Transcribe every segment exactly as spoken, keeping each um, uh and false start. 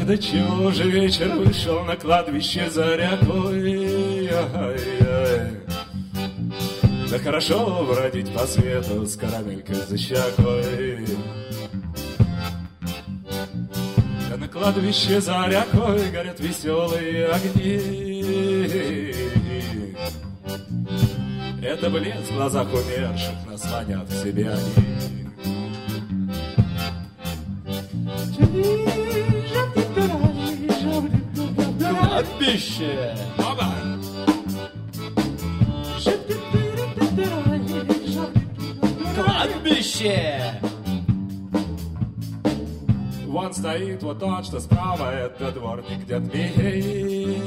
до чего же вечер вышел на кладбище за рекой. Ай-яй. Да хорошо бродить по свету с карамелькой за щекой. Да на кладбище за рекой горят веселые огни. Это блеск в глазах умерших, нас манят к себе они. Кладбище! Оба! Кладбище! Вон стоит вот тот, что справа, это дворник дед Михей.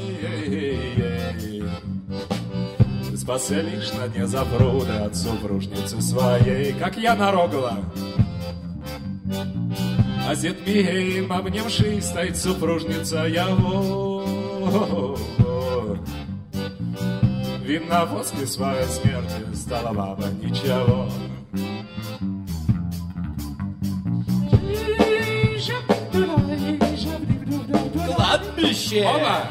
Спасся лишь на дне запруды от супружницы своей, как я нарогла. А с дед Михеем обнявшись стоит супружница его. Видно, после своей смерти стала баба ничего. Кладбище! Оба!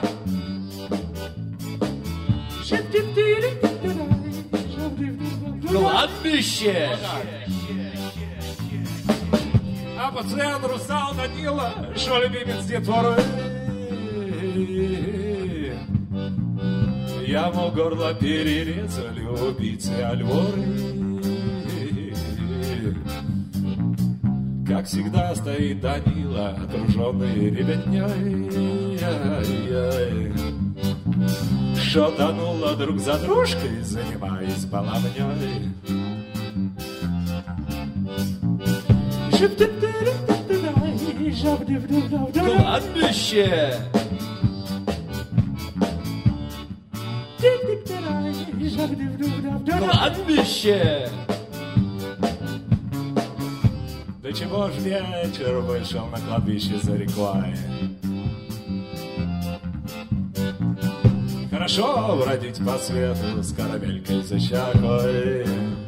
Кладбище! А по центру стал Данила, шо любимец детворы. Яму горло перерезали убийцы Альворы. Как всегда стоит Данила, окруженный ребятней. Шатануло друг за дружкой, занимаясь половней. Кладбище! Кладбище! Да чего ж вечер вышел на кладбище за рекой. Хорошо бродить по свету с карамелькой за щекой.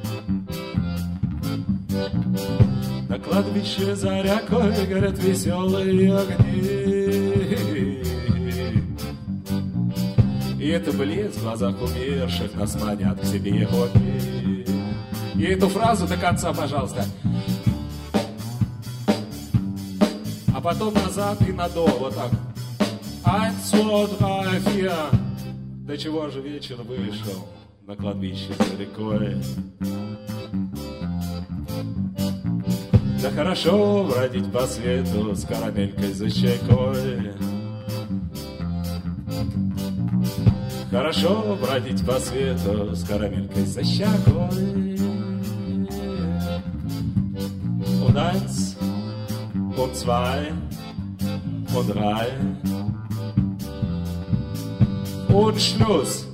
На кладбище за рекой горят веселые огни. И это блеск в глазах умерших нас манят к себе огни. И эту фразу до конца, пожалуйста. А потом назад и на до, вот так. Eins, zwei, drei, vier. До чего же вечер вышел на кладбище за рекой. Да хорошо бродить по свету с карамелькой за щекой. Хорошо бродить по свету с карамелькой за щекой. Und eins, und zwei, und drei. Und Schluss.